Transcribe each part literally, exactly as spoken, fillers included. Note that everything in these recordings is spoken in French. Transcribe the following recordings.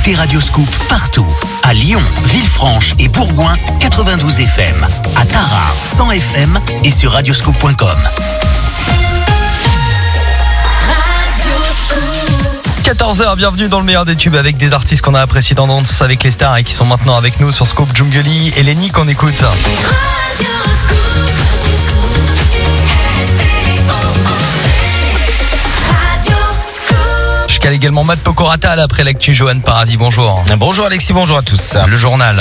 écoutez Radio Scoop partout. À Lyon, Villefranche et Bourgoin, quatre-vingt-douze F M. À Tarare, cent F M et sur radioscoop point com. quatorze heures, bienvenue dans le meilleur des tubes avec des artistes qu'on a appréciés dans Danse avec les stars et qui sont maintenant avec nous sur Scoop. Djungly et Lenny qu'on écoute. Je cale également Matt Pokora après l'actu. Johan Paradis, bonjour. Bonjour Alexis, bonjour à tous. Le journal.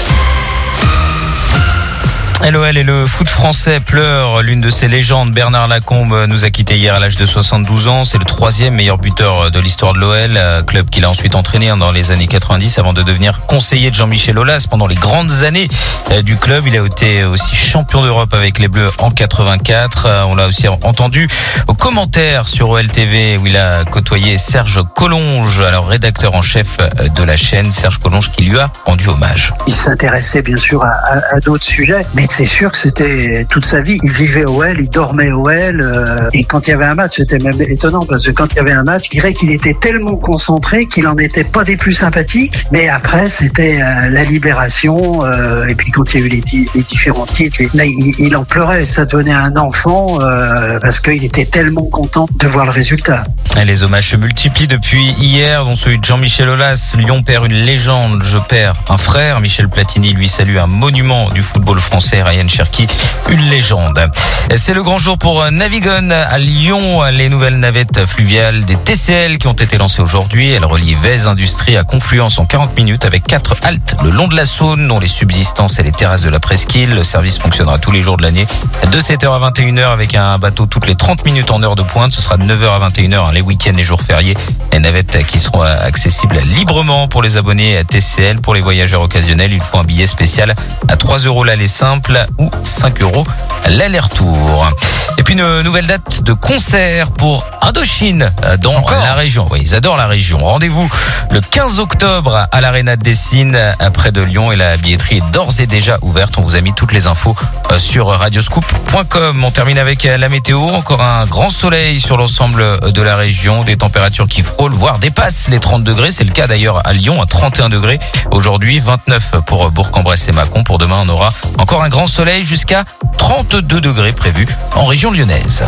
L O L et le foot français pleurent. L'une de ses légendes, Bernard Lacombe, nous a quitté hier à l'âge de soixante-douze ans. C'est le troisième meilleur buteur de l'histoire de l'O L, club qu'il a ensuite entraîné dans les années quatre-vingt-dix avant de devenir conseiller de Jean-Michel Aulas pendant les grandes années du club. Il a été aussi champion d'Europe avec les Bleus en quatre-vingt-quatre. On l'a aussi entendu aux commentaires sur O L T V où il a côtoyé Serge Collonge, alors rédacteur en chef de la chaîne. Serge Collonge qui lui a rendu hommage. Il s'intéressait bien sûr à, à, à d'autres sujets, mais c'est sûr que c'était toute sa vie. Il vivait O L, il dormait O L. Euh, et quand il y avait un match, c'était même étonnant parce que quand il y avait un match, je dirais qu'il était tellement concentré qu'il en était pas des plus sympathiques. Mais après, c'était euh, la libération. Euh, et puis quand il y a eu les, di- les différents titres, et là, il, il en pleurait. Ça devenait un enfant euh, parce qu'il était tellement content de voir le résultat. Et les hommages se multiplient depuis hier, dont celui de Jean-Michel Aulas. Lyon perd une légende, je perds un frère. Michel Platini lui salue un monument du football français. Ryan Cherki, une légende. C'est le grand jour pour Navigon à Lyon. Les nouvelles navettes fluviales des T C L qui ont été lancées aujourd'hui. Elles relient Vèze Industrie à Confluence en quarante minutes avec quatre haltes le long de la Saône, dont les subsistances et les terrasses de la presqu'île. Le service fonctionnera tous les jours de l'année de sept heures à vingt et une heures avec un bateau toutes les trente minutes en heure de pointe. Ce sera de neuf heures à vingt et une heures les week-ends et jours fériés. Les navettes qui seront accessibles librement pour les abonnés à T C L. Pour les voyageurs occasionnels, il faut un billet spécial à trois euros l'aller simple ou cinq euros l'aller-retour. Et puis une nouvelle date de concert pour Indochine dans Encore la région. Oui, ils adorent la région. Rendez-vous le quinze octobre à l'Arena de Dessines, près de Lyon, et la billetterie est d'ores et déjà ouverte. On vous a mis toutes les infos sur radioscoop point com. On termine avec la météo. Encore un grand soleil sur l'ensemble de la région. Des températures qui frôlent, voire dépassent les trente degrés. C'est le cas d'ailleurs à Lyon, à trente et un degrés. Aujourd'hui, vingt-neuf pour Bourg-en-Bresse et Mâcon. Pour demain, on aura encore un grand soleil jusqu'à trente-deux degrés prévus en région lyonnaise.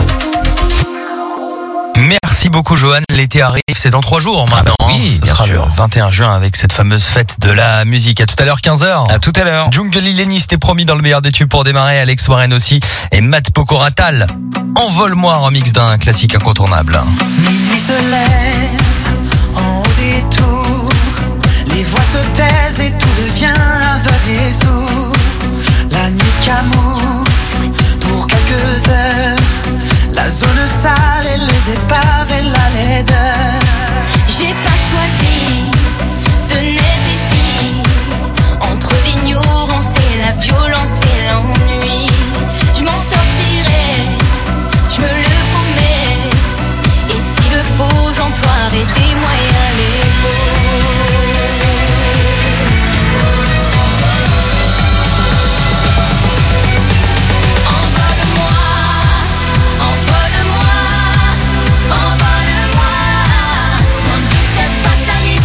Merci beaucoup Johan, l'été arrive, c'est dans trois jours maintenant. Ah bah oui, Ce bien sera sûr. le vingt et un juin avec cette fameuse fête de la musique. À tout à l'heure, quinze heures. À tout à l'heure. Djungly, Lenny, c'était promis dans le meilleur des tubes pour démarrer. Alex Warren aussi et Matt Pokora. Envole-moi, remix d'un classique incontournable. Minuit se lève en haut des tours, les voix se taisent et tout devient aveugle et sourd. La nuit camoufle pour quelques heures la zone sale et les épaves et la laideur. J'ai pas choisi de naître ici, entre l'ignorance et la violence et l'ennui. Je m'en sortirai, je me le promets, et s'il le faut, j'emploierai des moyens légaux. Envole-moi, envole-moi, envole-moi, mon douce fatalité.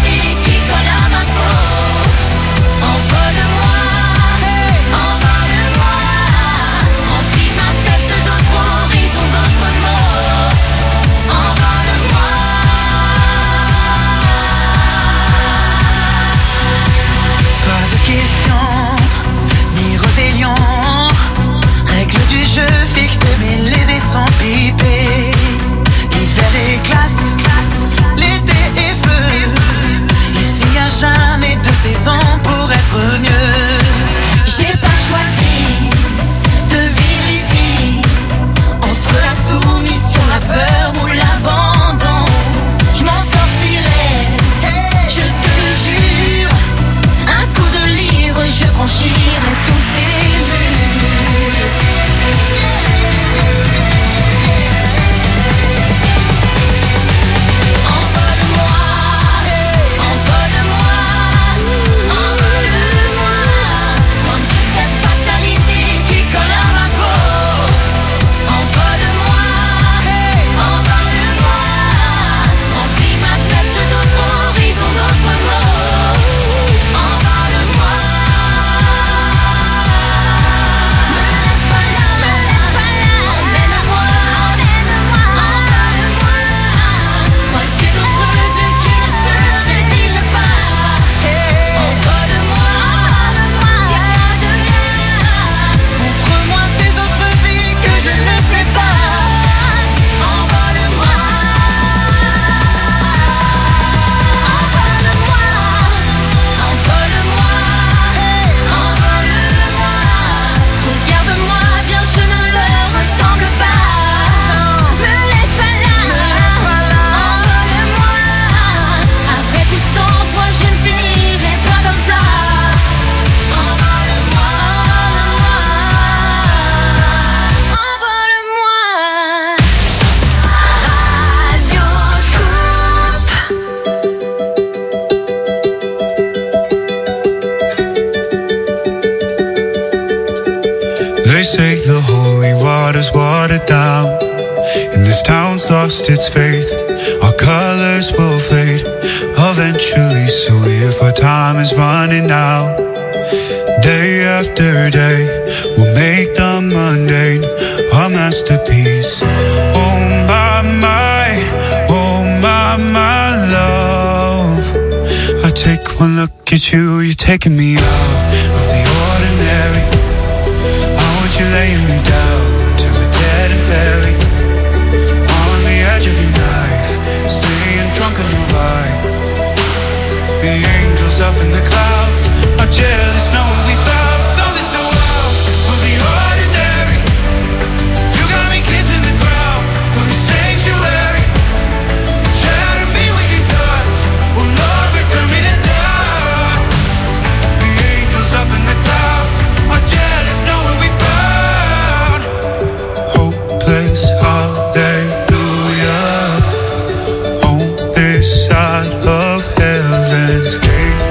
town's lost its faith. Our colors will fade eventually. So if our time is running out, day after day, we'll make the mundane a masterpiece. Oh my, my, oh my, my love. I take one look at you, you're taking me out of the ordinary. I want you laying me down till we're dead and buried. On the edge of your knife, staying drunk on your vibe. The angels up in the clouds are jealous knowing we found something so out of the ordinary. You got me kissing the ground of the sanctuary. Shatter me when you touch, oh Lord, return me to dust. The angels up in the clouds are jealous knowing we found hopeless hallelujah on this side of heaven's gate.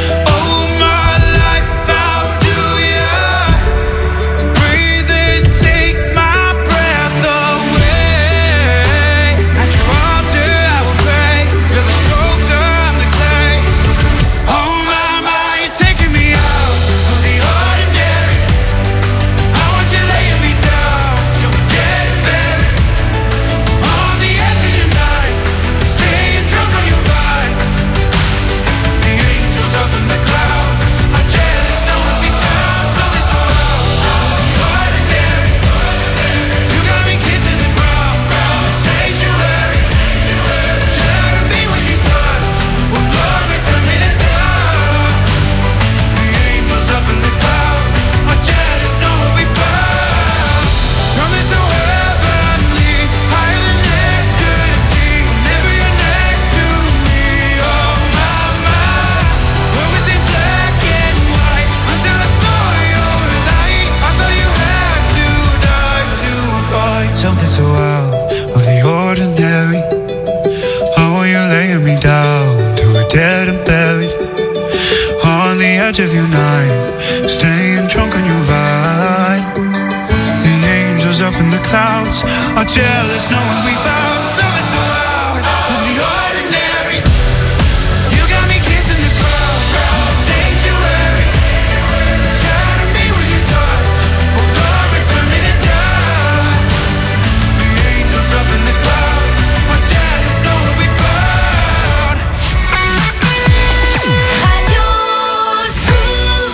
Something so out of the ordinary. How are you laying me down to a dead and buried? On the edge of your knife, staying drunk on your vibe. The angels up in the clouds are jealous knowing we found something so out of the ordinary. You got me kissing the ground, sanctuary. Shatter me when you touch, oh Lord, return me to dust. Up in the clouds, my jealous know what we found. Radio Scoop.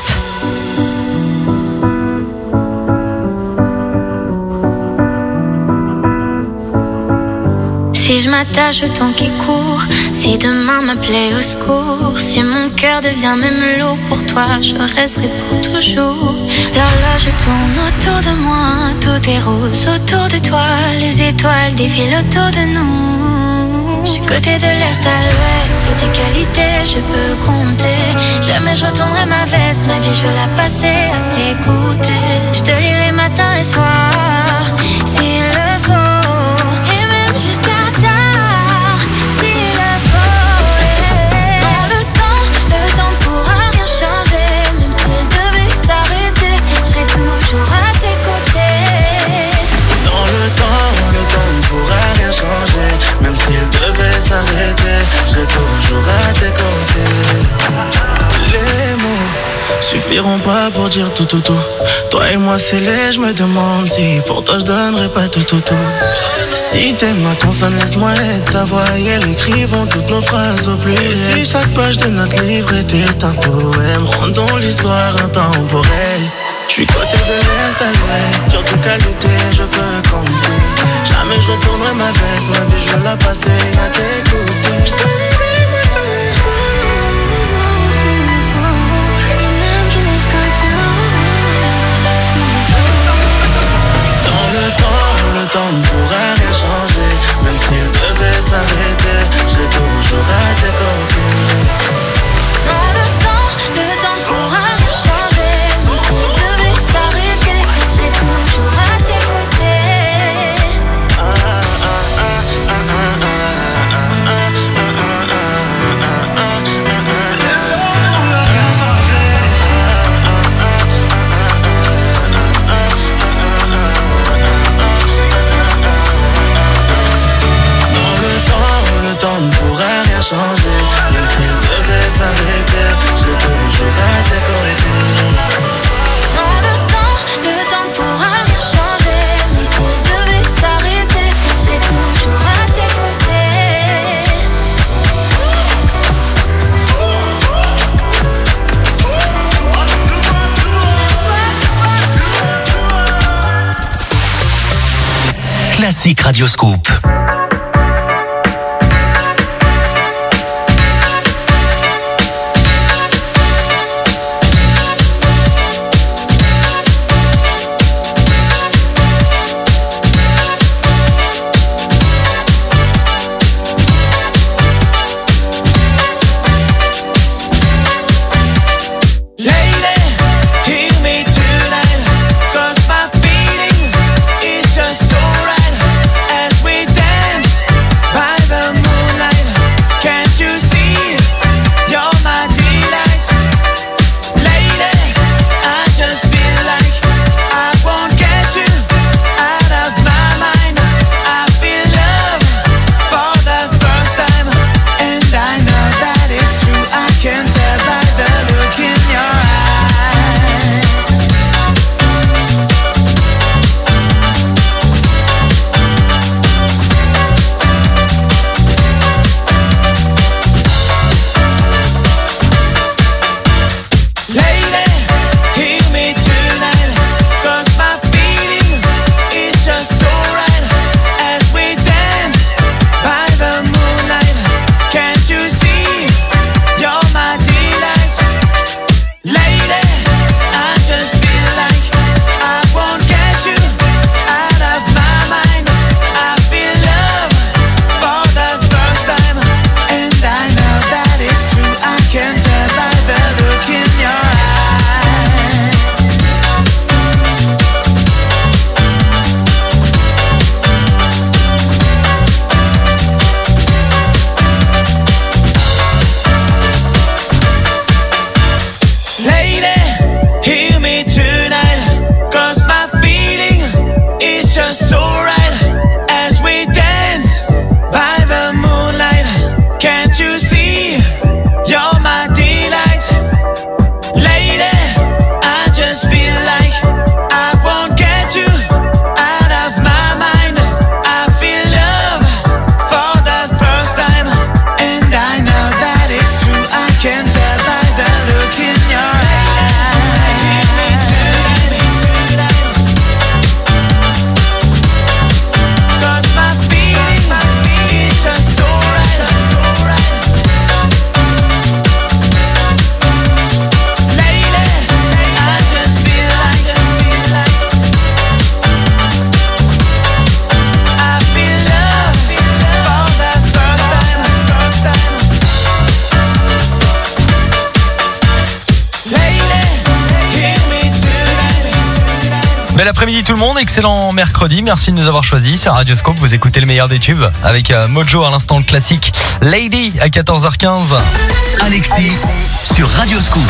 Si je m'attache au temps qui court, si demain m'appelait au secours, si mon cœur devient même lourd pour toi, je resterai pour toujours. L'horloge tourne autour de moi, tout est rose autour de toi, les étoiles défilent autour de nous. Je suis côté de l'est à l'ouest, sur tes qualités je peux compter. Jamais je retournerai ma veste, ma vie je veux la passer à t'écouter. Je te lirai matin et soir, s'il le faut, et même jusqu'à tard, s'il le faut. Dans le temps, le temps ne pourra rien changer, même s'il devait s'arrêter, je serai toujours à tes côtés. Dans le temps, le temps ne pourra rien changer, même s'il devait s'arrêter, je serai toujours à tes côtés. Les mots suffiront pas pour dire tout tout tout. Toi et moi c'est laid, je me demande si pour toi je donnerais pas tout tout tout. Si t'es ma consonne, laisse-moi être ta voix et elle écrivons toutes nos phrases au plus. Et si chaque page de notre livre était un poème, rendons l'histoire intemporelle. J'suis côté de l'est à l'ouest, sur tes qualités je peux compter. Jamais je retournerai ma veste, ma vie je veux la passer à tes côtés. J'te lirai matin et soir, s'il le faut, et même jusqu'à tard, s'il le faut. Dans le temps, le temps ne pourra rien changer, même s'il devait s'arrêter, je serai toujours à tes côtés. Dans le temps, le temps ne pourra rien changer, même s'il devait s'arrêter, je serai toujours à tes côtés. Ah, ah, ah, ah, ah, ah, ah, ah, ah, ah. temps ne pourra rien changer. Même s'il devait s'arrêter, je serai toujours à tes côtés. Non, le temps, le temps ne pourra rien changer. Même s'il devait s'arrêter, je serai toujours à tes Classique. Classique Radio Scoop. Bel après-midi tout le monde, excellent mercredi, merci de nous avoir choisis, c'est Radio Scoop, vous écoutez le meilleur des tubes avec euh, Mojo à l'instant le classique Lady à quatorze heures quinze. Alexis sur Radio Scoop.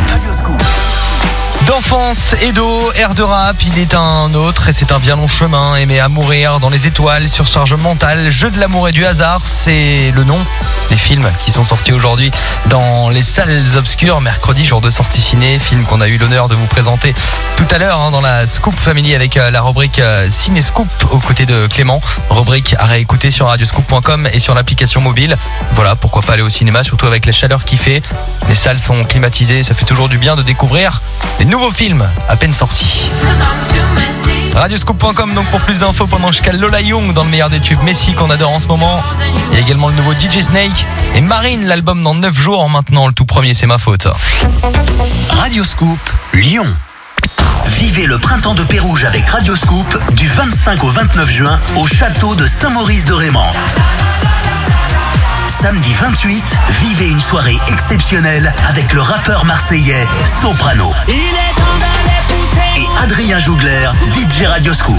D'enfance et d'eau, air de rap, il est un autre et c'est un bien long chemin, aimer à mourir dans les étoiles, surcharge mentale, jeu de l'amour et du hasard, c'est le nom des films qui sont sortis aujourd'hui dans les salles obscures, mercredi, jour de sortie ciné, film qu'on a eu l'honneur de vous présenter tout à l'heure hein, dans la Scoop Family avec euh, la rubrique euh, Ciné Scoop aux côtés de Clément, rubrique à réécouter sur radioscoop point com et sur l'application mobile. Voilà, pourquoi pas aller au cinéma, surtout avec la chaleur qu'il fait, les salles sont climatisées, ça fait toujours du bien de découvrir les nouveaux films à peine sortis. radioscoop point com donc pour plus d'infos pendant que je cale Lola Young dans le meilleur des tubes Messi qu'on adore en ce moment. Il y a également le nouveau D J Snake et Marine, l'album dans neuf jours maintenant, le tout premier c'est ma faute. Radio Scoop, Lyon. Vivez le printemps de Pérouge avec Radio Scoop du vingt-cinq au vingt-neuf juin au château de Saint-Maurice-de-Raymond. Samedi vingt-huit, vivez une soirée exceptionnelle avec le rappeur marseillais Soprano. Et Adrien Jougler, D J Radio Scoop.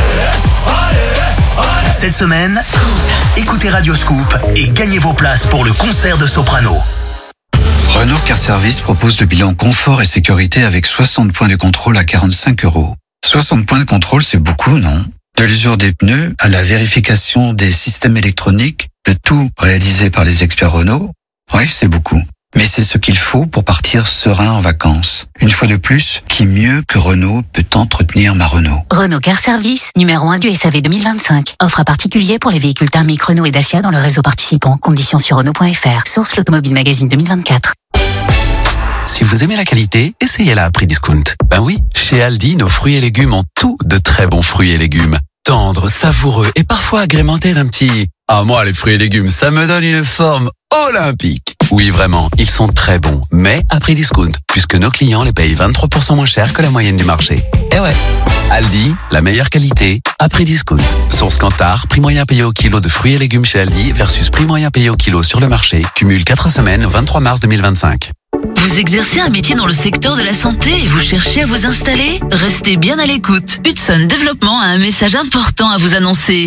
Cette semaine, écoutez Radio Scoop et gagnez vos places pour le concert de Soprano. Renault Car Service propose le bilan confort et sécurité avec soixante points de contrôle à quarante-cinq euros. soixante points de contrôle, c'est beaucoup, non? De l'usure des pneus à la vérification des systèmes électroniques, Le tout réalisé par les experts Renault. Oui, c'est beaucoup. Mais c'est ce qu'il faut pour partir serein en vacances. Une fois de plus, qui mieux que Renault peut entretenir ma Renault? Renault Car Service, numéro un du S A V deux mille vingt-cinq. Offre à particulier pour les véhicules thermiques Renault et Dacia dans le réseau participant. Conditions sur Renault point F R. Source l'Automobile Magazine deux mille vingt-quatre. Si vous aimez la qualité, essayez-la à prix discount. Ben oui, chez Aldi, nos fruits et légumes ont tout de très bons fruits et légumes. Tendres, savoureux et parfois agrémentés d'un petit... Ah, moi, les fruits et légumes, ça me donne une forme olympique. Oui, vraiment, ils sont très bons, mais à prix discount, puisque nos clients les payent vingt-trois pour cent moins cher que la moyenne du marché. Eh ouais, Aldi, la meilleure qualité, à prix discount. Source Kantar, prix moyen payé au kilo de fruits et légumes chez Aldi versus prix moyen payé au kilo sur le marché, cumule quatre semaines, vingt-trois mars deux mille vingt-cinq. Vous exercez un métier dans le secteur de la santé et vous cherchez à vous installer? Restez bien à l'écoute. Hudson Développement a un message important à vous annoncer.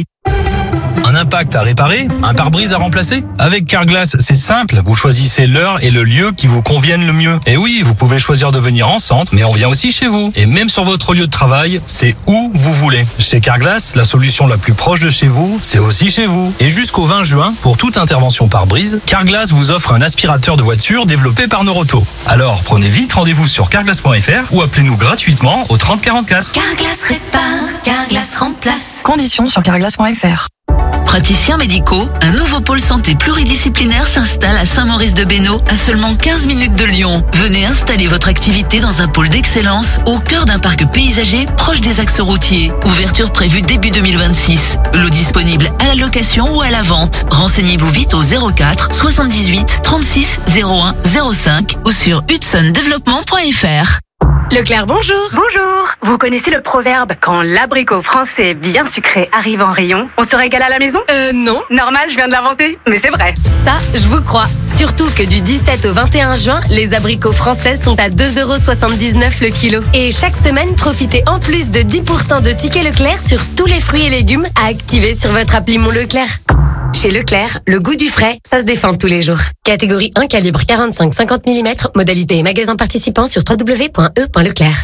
Un impact à réparer? Un pare-brise à remplacer? Avec Carglass, c'est simple. Vous choisissez l'heure et le lieu qui vous conviennent le mieux. Et oui, vous pouvez choisir de venir en centre, mais on vient aussi chez vous. Et même sur votre lieu de travail, c'est où vous voulez. Chez Carglass, la solution la plus proche de chez vous, c'est aussi chez vous. Et jusqu'au vingt juin, pour toute intervention pare-brise, Carglass vous offre un aspirateur de voiture développé par Noroto. Alors, prenez vite rendez-vous sur carglass point F R ou appelez-nous gratuitement au trente quarante-quatre. Carglass répare, Carglass remplace. Conditions sur carglass point F R. Praticiens médicaux, un nouveau pôle santé pluridisciplinaire s'installe à Saint-Maurice-de-Bénaud, à seulement quinze minutes de Lyon. Venez installer votre activité dans un pôle d'excellence au cœur d'un parc paysager proche des axes routiers. Ouverture prévue début deux mille vingt-six. Lot disponible à la location ou à la vente. Renseignez-vous vite au zéro quatre soixante-dix-huit trente-six zéro un zéro cinq ou sur hudson développement point F R. Leclerc, bonjour. Bonjour. Vous connaissez le proverbe « Quand l'abricot français bien sucré arrive en rayon, on se régale à la maison » Euh, non. Normal, je viens de l'inventer, mais c'est vrai. Ça, je vous crois. Surtout que du dix-sept au vingt et un juin, les abricots français sont à deux euros soixante-dix-neuf le kilo. Et chaque semaine, profitez en plus de dix pour cent de tickets Leclerc sur tous les fruits et légumes à activer sur votre appli Mon Leclerc. Chez Leclerc, le goût du frais, ça se défend tous les jours. Catégorie un, calibre quarante-cinq à cinquante millimètres, modalité et magasin participant sur w w w point e point leclerc.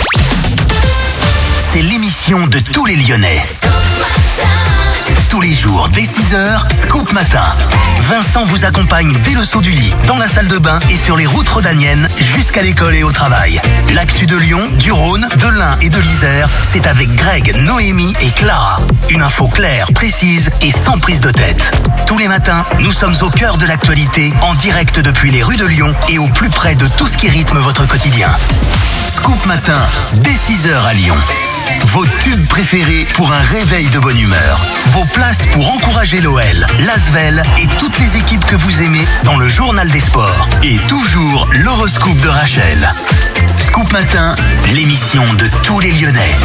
C'est l'émission de tous les Lyonnais. Tous les jours, dès six heures, Scoop Matin. Vincent vous accompagne dès le saut du lit, dans la salle de bain et sur les routes rhodaniennes jusqu'à l'école et au travail. L'actu de Lyon, du Rhône, de l'Ain et de l'Isère, c'est avec Greg, Noémie et Clara. Une info claire, précise et sans prise de tête. Tous les matins, nous sommes au cœur de l'actualité, en direct depuis les rues de Lyon et au plus près de tout ce qui rythme votre quotidien. Scoop Matin, dès six heures à Lyon. Vos tubes préférés pour un réveil de bonne humeur. Vos places pour encourager l'O L, l'Asvel et toutes les équipes que vous aimez dans le journal des sports. Et toujours l'horoscope de Rachel. Scoop Matin, l'émission de tous les Lyonnais.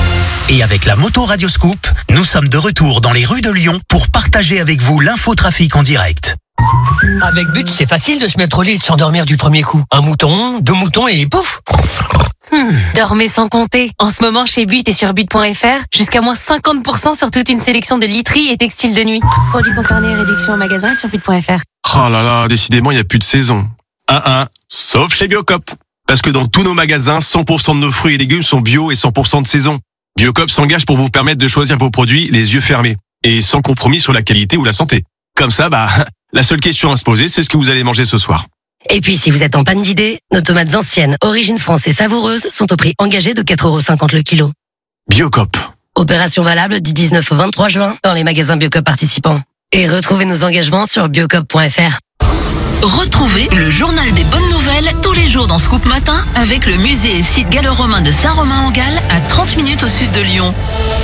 Et avec la moto Radio Scoop, nous sommes de retour dans les rues de Lyon pour partager avec vous l'infotrafic en direct. Avec But, c'est facile de se mettre au lit et de s'endormir du premier coup. Un mouton, deux moutons et pouf! Hmm. Dormez sans compter. En ce moment, chez But et sur but point F R, jusqu'à moins cinquante pour cent sur toute une sélection de literie et textiles de nuit. Produits concernés, réduction en magasin sur but point F R. Oh là là, décidément, il n'y a plus de saison. Un un, sauf chez Biocop. Parce que dans tous nos magasins, cent pour cent de nos fruits et légumes sont bio et cent pour cent de saison. Biocop s'engage pour vous permettre de choisir vos produits les yeux fermés et sans compromis sur la qualité ou la santé. Comme ça, bah, la seule question à se poser, c'est ce que vous allez manger ce soir. Et puis, si vous êtes en panne d'idées, nos tomates anciennes, origine France et savoureuses, sont au prix engagé de quatre euros cinquante le kilo. Biocop. Opération valable du dix-neuf au vingt-trois juin dans les magasins Biocop participants. Et retrouvez nos engagements sur biocop point F R. Retrouvez le journal des bonnes nouvelles tous les jours dans Scoop Matin avec le musée et site gallo-romain de Saint-Romain-en-Galles à trente minutes au sud de Lyon.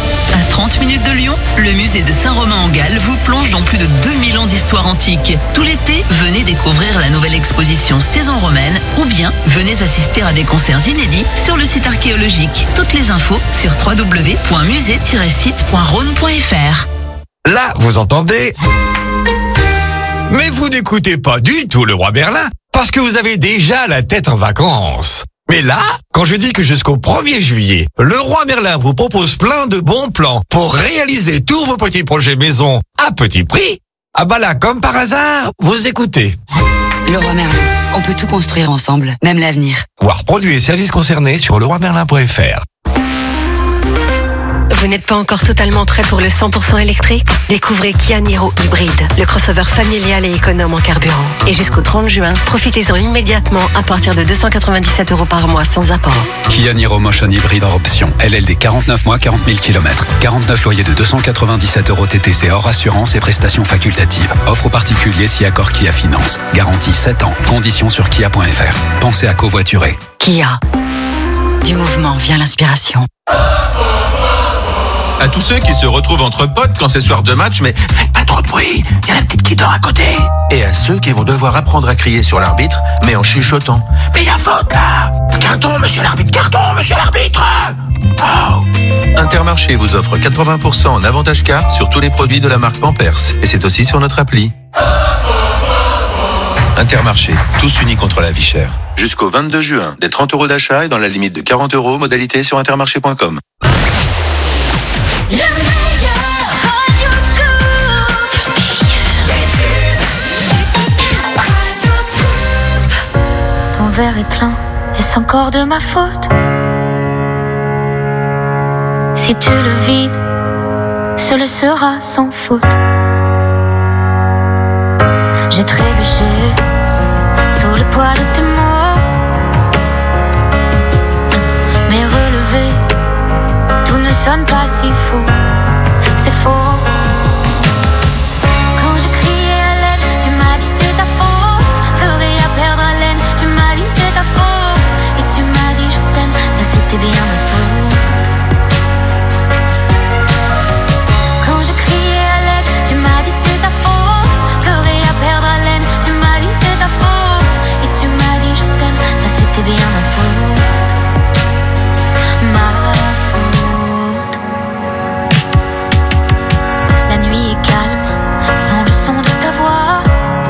À trente minutes de Lyon, le musée de Saint-Romain-en-Galles vous plonge dans plus de deux mille ans d'histoire antique. Tout l'été, venez découvrir la nouvelle exposition Saison romaine ou bien venez assister à des concerts inédits sur le site archéologique. Toutes les infos sur w w w point musée tiret site point rhône point F R. Là, vous entendez ? Mais vous n'écoutez pas du tout le roi Merlin, parce que vous avez déjà la tête en vacances. Mais là, quand je dis que jusqu'au premier juillet, le roi Merlin vous propose plein de bons plans pour réaliser tous vos petits projets maison à petit prix, ah bah là, comme par hasard, vous écoutez. Le roi Merlin, on peut tout construire ensemble, même l'avenir. Voir produits et services concernés sur le roi merlin point F R. Vous n'êtes pas encore totalement prêt pour le cent pour cent électrique? Découvrez Kia Niro Hybride, le crossover familial et économe en carburant. Et jusqu'au trente juin, profitez-en immédiatement à partir de deux cent quatre-vingt-dix-sept euros par mois sans apport. Kia Niro Motion Hybride hors option. L L D quarante-neuf mois, quarante mille kilomètres. quarante-neuf loyers de deux cent quatre-vingt-dix-sept euros T T C hors assurance et prestations facultatives. Offre aux particuliers si accord Kia Finance. Garantie sept ans. Conditions sur kia point f r. Pensez à covoiturer. Kia. Du mouvement vient l'inspiration. À tous ceux qui se retrouvent entre potes quand c'est soir de match, mais faites pas trop de bruit, il y a la petite qui dort à côté. Et à ceux qui vont devoir apprendre à crier sur l'arbitre, mais en chuchotant. Mais il y a faute là. Carton, monsieur l'arbitre, carton, monsieur l'arbitre. Oh. Intermarché vous offre quatre-vingts pour cent en avantage car sur tous les produits de la marque Pampers. Et c'est aussi sur notre appli. Intermarché, tous unis contre la vie chère. Jusqu'au vingt-deux juin, des trente euros d'achat et dans la limite de quarante euros, modalité sur intermarché point com. Ton verre est plein, est-ce encore de ma faute? Si tu le vides, ce le sera sans faute. J'ai trébuché sous le poids de tes mots, mais relevé, tout ne sonne pas si faux. C'est faux. Quand j'ai crié à l'aide, tu m'as dit c'est ta faute. Pleurer à perdre haleine, tu m'as dit c'est ta faute. Et tu m'as dit je t'aime, ça c'était bien ma faute. Quand j'ai crié à l'aide, tu m'as dit c'est ta faute. Pleurer à perdre haleine, tu m'as dit c'est ta faute. Et tu m'as dit je t'aime, ça c'était bien ma faute. Ma faute. La nuit est calme, sans le son de ta voix.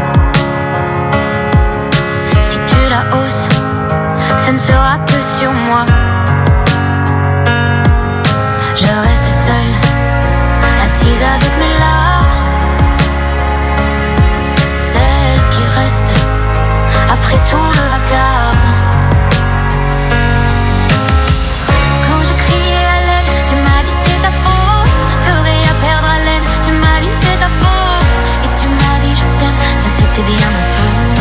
Si tu la hausses, ce ne sera que sur moi. Je reste seule, assise avec mes larmes. Celle qui reste après tout le vacarme. Quand j'ai crié à l'aide, tu m'as dit c'est ta faute. Pleurer à perdre haleine, tu m'as dit c'est ta faute. Et tu m'as dit je t'aime, ça c'était bien ma faute.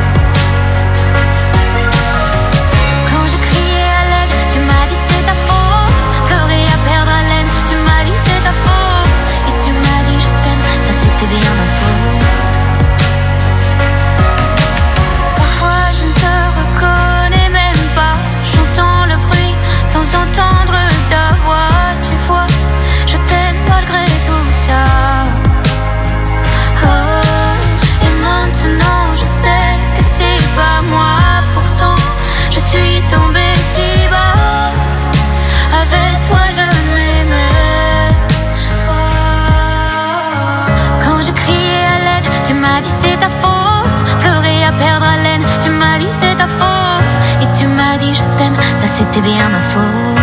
Quand j'ai crié à l'aide, tu m'as dit c'est ta faute. Pleurer à perdre haleine, tu m'as dit c'est ta faute. Et tu m'as dit je t'aime, ça c'était bien ma faute. Parfois je ne te reconnais même pas. J'entends le bruit sans entendre ta voix. Tu vois, je t'aime malgré tout ça. Oh, et maintenant je sais que c'est pas moi. Pourtant je suis tombée si bas. Avec toi je ne m'aimais pas. Quand j'ai crié à l'aide, tu m'as dit c'est ta faute. Pleurer à perdre haleine, tu m'as dit c'est ta faute. Et tu m'as dit je t'aime, ça c'était bien ma faute.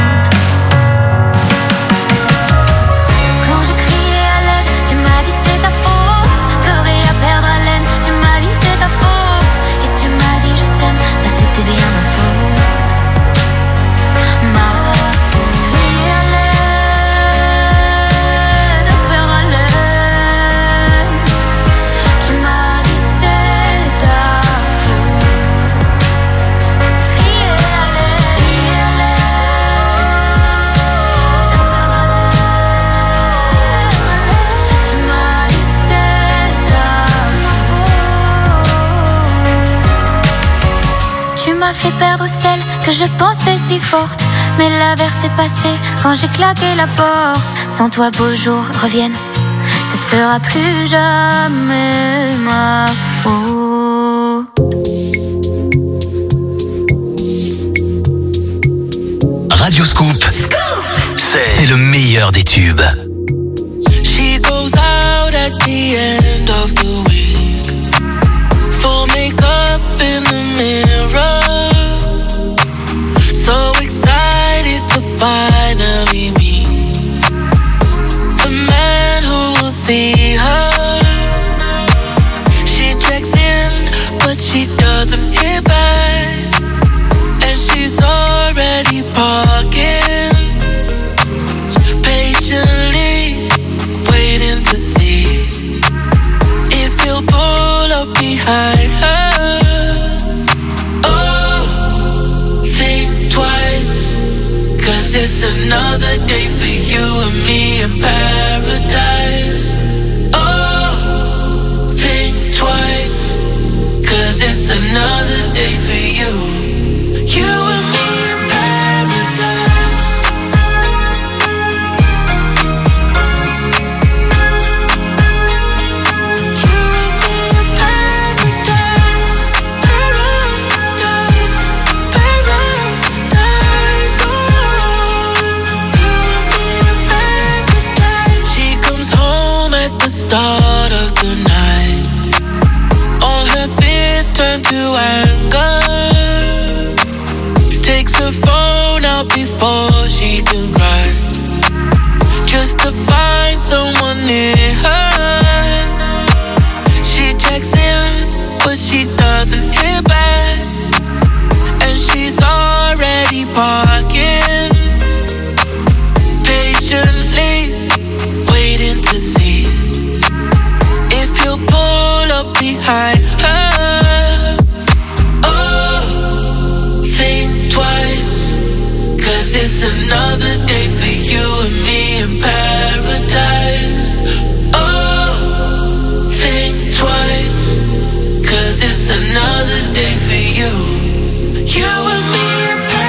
Quand j'ai crié à l'aide, tu m'as dit c'est ta faute. Pleurer à perdre haleine, tu m'as dit c'est ta faute. Et tu m'as dit je t'aime, ça c'était bien ma faute. Ma faute. Crier à l'aide, à perdre haleine, tu m'as dit c'est ta faute. Crier à l'aide, crier à l'aide, tu m'as dit c'est ta faute. Tu m'as fait perdre celle que je pensais si forte. Mais l'averse est passée quand j'ai claqué la porte. Sans toi beaux jours reviennent, ce sera plus jamais ma faute. Radio Scoop, c'est le meilleur des tubes. She goes out at the end of the week. Full makeup in the mirror. So excited to finally meet the man who will see her. She checks in, but she doesn't hit back. And she's already parking. Page behind her. Oh, think twice, cause it's another day for you and me in paradise. Oh, think twice, cause it's another day for you, you and me in paradise. Start of the night, all her fears turn to anger. Takes her phone out before she can cry, just to find someone near her. She checks in, but she doesn't hear back, and she's already parking, patiently waiting to see if you'll pull up behind her. Oh, think twice, cause it's another day for you and me in paradise. Oh, think twice, cause it's another day for you, you and me in paradise.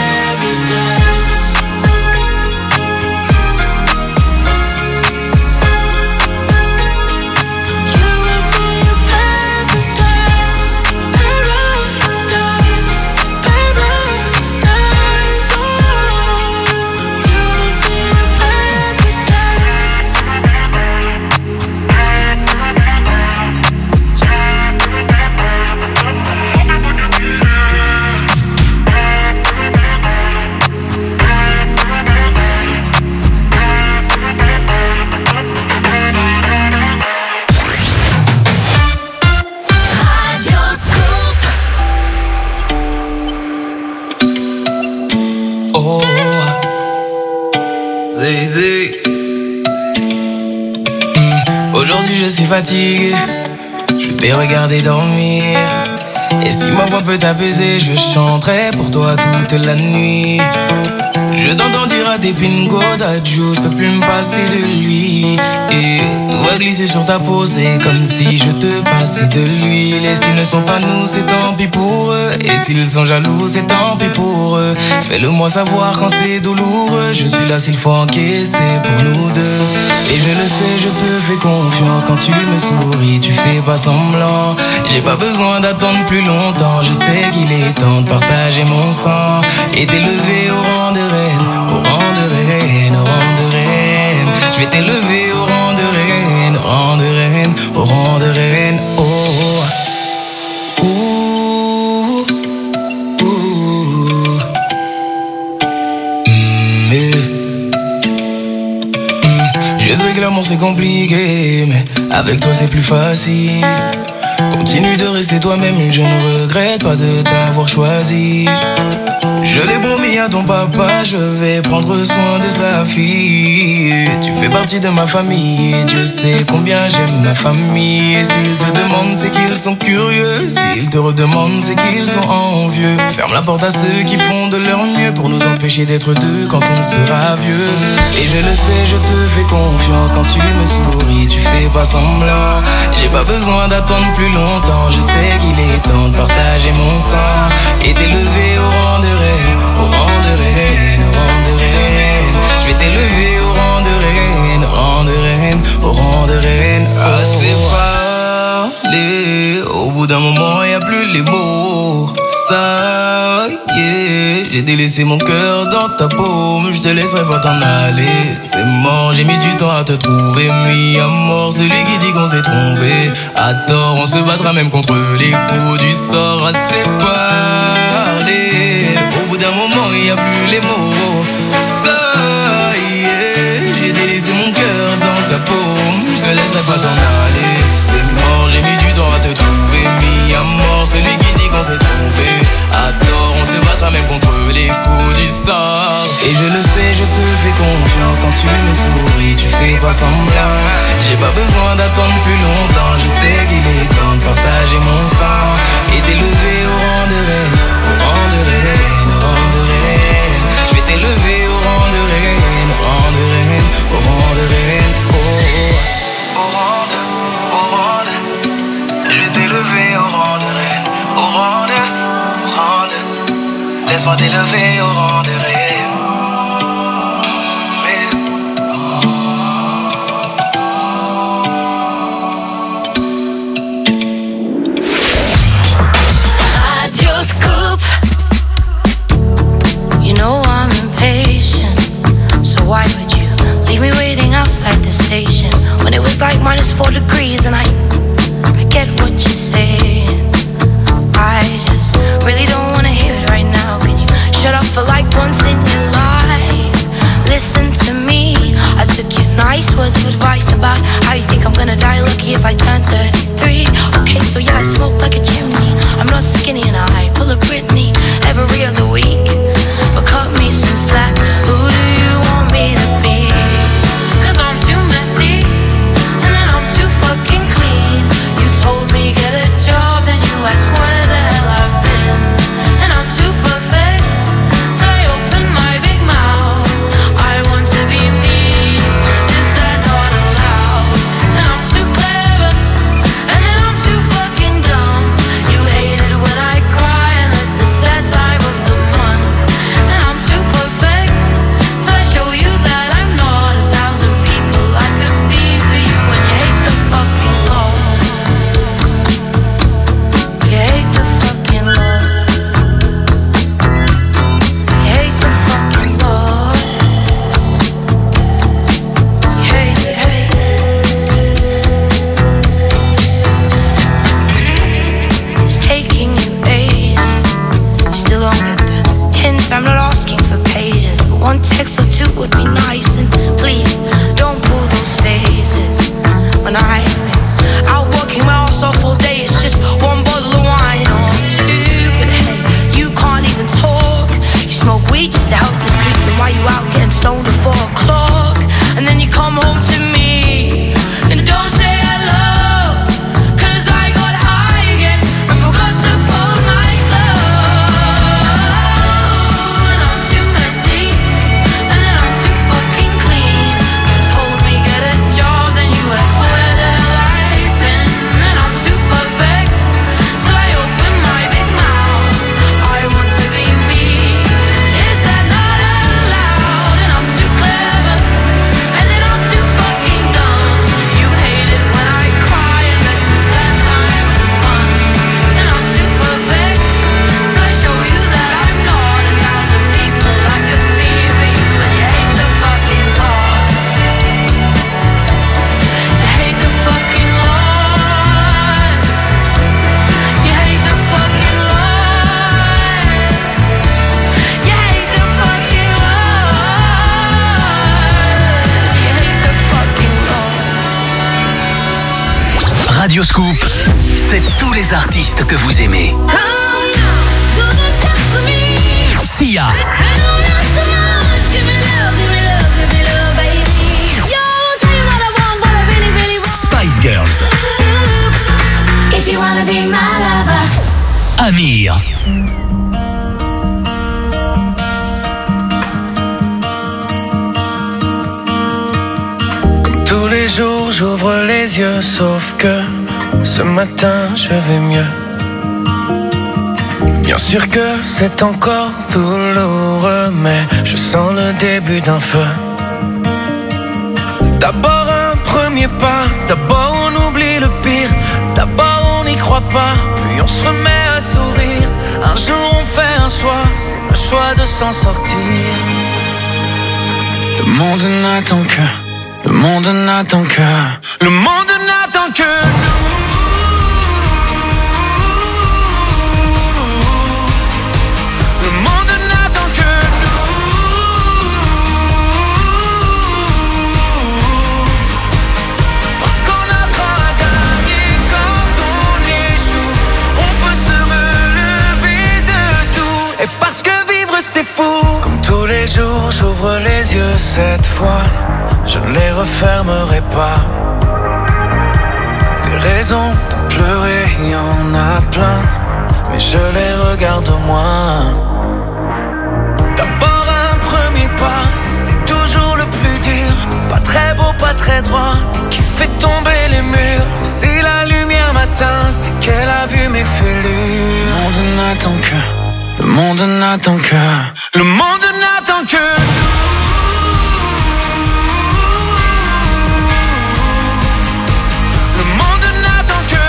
Aujourd'hui je suis fatigué, je t'ai regardé dormir. Et si ma voix peut t'apaiser, je chanterai pour toi toute la nuit. Je t'entends dire à tes pingos d'adieu, je peux plus me passer de lui. Et tout va glisser sur ta peau, c'est comme si je te passais de l'huile. Et s'ils ne sont pas nous, c'est tant pis pour eux. Et s'ils sont jaloux, c'est tant pis pour eux. Fais-le moi savoir quand c'est douloureux. Je suis là s'il faut encaisser pour nous deux. Et je le sais, je te fais confiance. Quand tu me souris, tu fais pas semblant. J'ai pas besoin d'attendre plus longtemps. Je sais qu'il est temps de partager mon sang et t'élever au rang de reine, au rang de reine, au rang de reine. Je vais t'élever au rang de reine, au rang de reine, au rang de reine. Oh, ouh, ouh. Mm, yeah. mm. Je sais que l'amour c'est compliqué, mais avec toi c'est plus facile. Continue de rester toi-même, je ne regrette pas de t'avoir choisi. Je l'ai promis à ton papa, je vais prendre soin de sa fille. Tu fais partie de ma famille, Dieu sait combien j'aime ma famille. Et s'ils te demandent, c'est qu'ils sont curieux. S'ils te redemandent, c'est qu'ils sont envieux. Ferme la porte à ceux qui font de leur mieux pour nous empêcher d'être deux quand on sera vieux. Et je le sais, je te fais confiance. Quand tu me souris, tu fais pas semblant. J'ai pas besoin d'attendre plus longtemps. Je sais qu'il est temps de partager mon sang et t'élever au rang de reine, au rang de reine, au rang de reine. Je vais t'élever au rang de reine, au rang de reine, au rang de reine. Assez parlé, au bout d'un moment y a plus les mots. Ça y est, j'ai délaissé mon cœur dans ta paume. Je te laisserai pas t'en aller, c'est mort. J'ai mis du temps à te trouver, mis à mort celui qui dit qu'on s'est trompé. À tort, on se battra même contre les coups du sort. Assez parlé, au bout d'un moment il y a plus les mots. Ça y est, j'ai délaissé mon cœur dans ta paume. Je te laisserai pas t'en aller, c'est mort. J'ai mis du temps à te trouver, mis à mort celui qui dit qu'on s'est trompé. À tort, on se battra même contre les coups du sort. Et je le sais, je te fais confiance. Quand tu me souris, tu fais pas semblant. J'ai pas besoin d'attendre plus longtemps. Je sais qu'il est temps de partager mon sang Laisse-moi t'élever au rang des rêves. Radio Scoop. You know I'm impatient, so why would you leave me waiting outside the station when it was like minus four degrees? And I, I get what you're saying. I just really don't wanna hear it right now. Can you shut up for like once in your life? Listen to me. I took your nice words of advice about how you think I'm gonna die lucky if I turn thirty-three. Okay, so yeah, I smoke like a chimney. I'm not skinny and I pull a Britney every other week. But cut me some slack. Who do you want me to be? Cause I'm too messy and then I'm too fucking clean. You told me get a job, then you asked where the hell I've been. And I'm too perfect till I open my big mouth. I want to be me. Is that not allowed? And I'm too clever and then I'm too fucking dumb. You hate it when I cry unless it's that time of the month. And I'm too perfect till I show you that I'm not a thousand people I could be for you. And you hate the fucking Lord. You hate the fucking Lord. You hate the fucking Lord. You hate, you hate. It's taking you ages. You still don't get the hint. I'm not asking for pages, but one text or two would be nice. And please don't pull those faces when I've been out working my ass off all day. It's just one bottle of wine or two, but hey, you can't even talk. You smoke weed just to help you sleep. Then why you out getting stoned at four o'clock? And then you come home to me and don't say hello, cause I got high again and forgot to fold my clothes. And I'm too messy and then I'm too fucking clean. You told me get a job, then you asked where the hell I've been. And I'm too perfect till I open my big mouth. I want to be me. Is that not allowed? And I'm too clever and then I'm too fucking dumb. You hate it when I cry unless it's that time of the month. And I'm too perfect till I show you that I'm not a thousand people I could be for you. And you hate the fucking Lord. You hate the fucking Lord. You hate the fucking Lord. You hate the fucking Lord. You hate the fucking Lord. Radio Scoop, c'est tous les artistes que vous aimez. Sia, Spice Girls, If you wanna be my lover. Amir, Tous les jours j'ouvre les yeux, sauf que ce matin je vais mieux. Bien sûr que c'est encore douloureux, mais je sens le début d'un feu. D'abord un premier pas, d'abord on oublie le pire, d'abord on n'y croit pas, puis on se remet à sourire. Un jour on fait un choix, c'est le choix de s'en sortir. Le monde n'attend que, le monde n'attend que, le monde n'attend que nous. Le monde n'attend que nous. Parce qu'on apprend à gagner quand on échoue. On peut se relever de tout. Et parce que vivre c'est fou. Comme tous les jours j'ouvre les yeux cette fois, je ne les refermerai pas. Des raisons de pleurer, il y en a plein, mais je les regarde moins. D'abord un premier pas, c'est toujours le plus dur. Pas très beau, pas très droit, mais qui fait tomber les murs. Si la lumière m'atteint, c'est qu'elle a vu mes fêlures. Le monde n'attend que, Le monde n'attend que, le monde n'attend que le monde n'attend que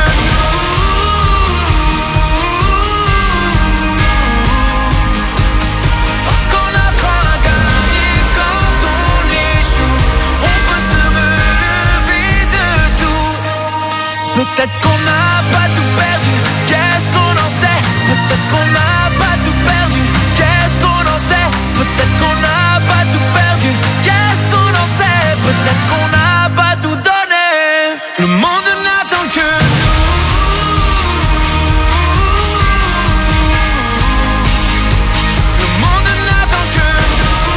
parce qu'on apprend à gagner quand on échoue, on peut se relever de tout. Peut-être qu'on n'a pas tout perdu, qu'est-ce qu'on en sait? Peut-être qu'on n'a pas tout perdu, qu'est-ce qu'on en sait? Peut-être qu'on n'a pas tout perdu, qu'est-ce qu'on en sait? Peut-être qu'on n'a pas tout donné. Le monde n'attend que nous. Le monde n'attend que nous.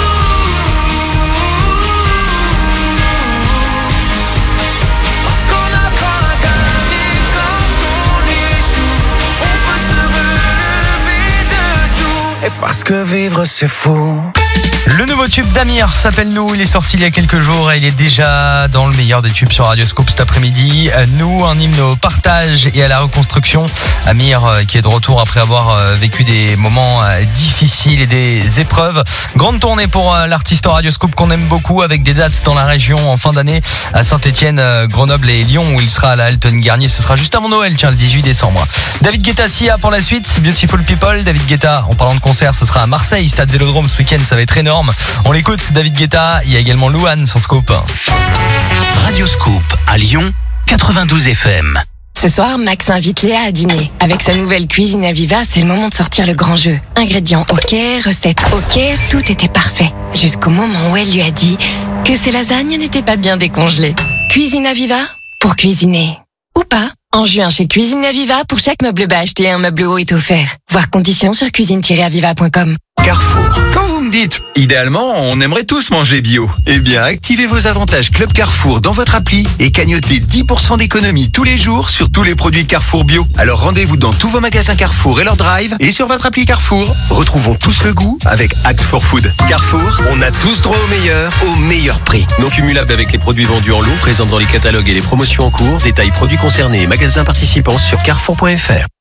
Parce qu'on apprend à gagner quand on échoue, on peut se relever de tout. Et parce que vivre c'est fou. Le nouveau tube d'Amir s'appelle Nous, il est sorti il y a quelques jours et il est déjà dans le meilleur des tubes sur Radio Scoop cet après-midi. Nous, un hymne au partage et à la reconstruction. Amir qui est de retour après avoir vécu des moments difficiles et des épreuves. Grande tournée pour l'artiste Radio Scoop qu'on aime beaucoup, avec des dates dans la région en fin d'année à Saint-Etienne, Grenoble et Lyon, où il sera à la Alton Garnier. Ce sera juste avant Noël, tiens, le dix-huit décembre. David Guetta, Sia pour la suite. Beautiful People. David Guetta, en parlant de concert, ce sera à Marseille, Stade Vélodrome ce week-end, ça va être énorme. On l'écoute, David Guetta. Il y a également Louane sur Scoop. Radio Scoop à Lyon, quatre-vingt-douze F M. Ce soir, Max invite Léa à dîner. Avec sa nouvelle cuisine Aviva, c'est le moment de sortir le grand jeu. Ingrédients ok, recettes ok, tout était parfait. Jusqu'au moment où elle lui a dit que ses lasagnes n'étaient pas bien décongelées. Cuisine Aviva, pour cuisiner. Ou pas. En juin, chez Cuisine Aviva, pour chaque meuble bas acheté, un meuble haut est offert. Voir conditions sur cuisine tiret aviva point com. Carrefour. Quand vous me dites, idéalement, on aimerait tous manger bio. Eh bien, activez vos avantages Club Carrefour dans votre appli et cagnotez dix pour cent d'économie tous les jours sur tous les produits Carrefour bio. Alors rendez-vous dans tous vos magasins Carrefour et leur drive et sur votre appli Carrefour. Retrouvons tous le goût avec Act for Food. Carrefour, on a tous droit au meilleur, au meilleur prix. Non cumulable avec les produits vendus en lot, présents dans les catalogues et les promotions en cours. Détails produits concernés et magasins participants sur carrefour point f r.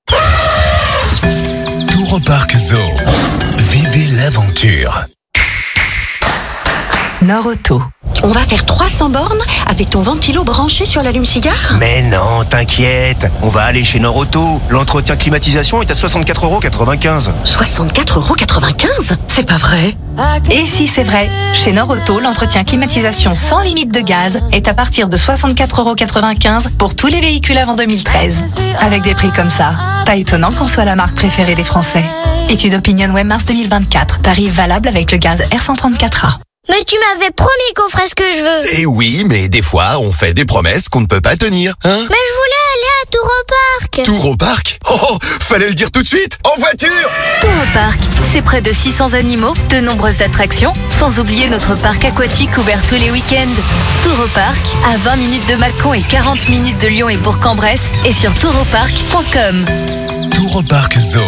Tour Parc Zoo. Vivez l'aventure. Nord-Auto. On va faire trois cents bornes avec ton ventilo branché sur l'allume-cigare? Mais non, t'inquiète, on va aller chez Nord-Auto. L'entretien climatisation est à soixante-quatre euros quatre-vingt-quinze. soixante-quatre euros quatre-vingt-quinze? C'est pas vrai. Et si c'est vrai, chez Nord-Auto, l'entretien climatisation sans limite de gaz est à partir de soixante-quatre euros quatre-vingt-quinze pour tous les véhicules avant deux mille treize. Avec des prix comme ça, pas étonnant qu'on soit la marque préférée des Français. Étude Opinion Web mars deux mille vingt-quatre. Tarif valable avec le gaz R cent trente-quatre A. Mais tu m'avais promis qu'on ferait ce que je veux. Eh oui, mais des fois, on fait des promesses qu'on ne peut pas tenir, hein? Mais je voulais aller à Tour au Parc. Tour au Parc? Oh, oh, fallait le dire tout de suite, en voiture! Tour au Parc, c'est près de six cents animaux, de nombreuses attractions, sans oublier notre parc aquatique ouvert tous les week-ends. Tour au Parc, à vingt minutes de Mâcon et quarante minutes de Lyon et Bourg-en-Bresse, et sur tour au parc point com. Tour au Parc Zoo.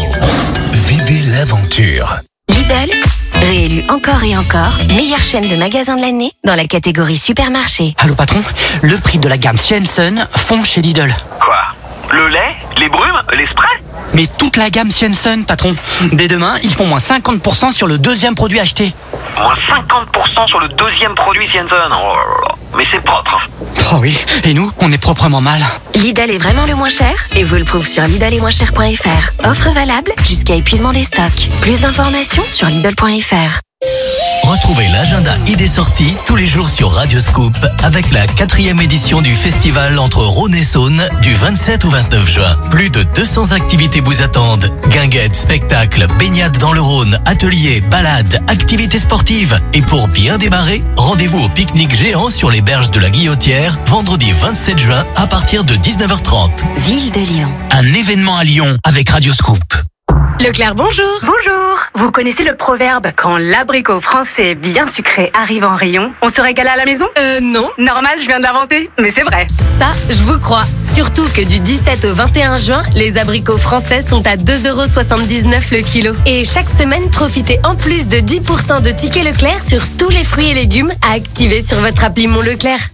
Vivez l'aventure. Lidl, réélu encore et encore, meilleure chaîne de magasins de l'année dans la catégorie supermarché. Allô patron, le prix de la gamme Swenson fond chez Lidl. Quoi? Le lait? Les brumes? Les sprays? Mais toute la gamme Swenson, patron. Dès demain, ils font moins cinquante pour cent sur le deuxième produit acheté. Moins cinquante pour cent sur le deuxième produit Swenson. Oh là là. Mais c'est propre. Oh oui, et nous, on est proprement mal. Lidl est vraiment le moins cher et vous le prouve sur lidl et moins cher point f r. Offre valable jusqu'à épuisement des stocks. Plus d'informations sur lidl point f r. Retrouvez l'agenda idées sorties tous les jours sur Radio Scoop avec la quatrième édition du festival entre Rhône et Saône du vingt-sept au vingt-neuf juin. Plus de deux cents activités vous attendent. Guinguettes, spectacles, baignades dans le Rhône, ateliers, balades, activités sportives. Et pour bien démarrer, rendez-vous au pique-nique géant sur les berges de la Guillotière, vendredi vingt-sept juin à partir de dix-neuf heures trente. Ville de Lyon. Un événement à Lyon avec Radio Scoop. Leclerc, bonjour. Bonjour. Vous connaissez le proverbe « Quand l'abricot français bien sucré arrive en rayon, on se régale à la maison » Euh, non. Normal, je viens de l'inventer, mais c'est vrai. Ça, je vous crois. Surtout que du dix-sept au vingt et un juin, les abricots français sont à deux euros soixante-dix-neuf le kilo. Et chaque semaine, profitez en plus de dix pour cent de tickets Leclerc sur tous les fruits et légumes à activer sur votre appli Mon Leclerc.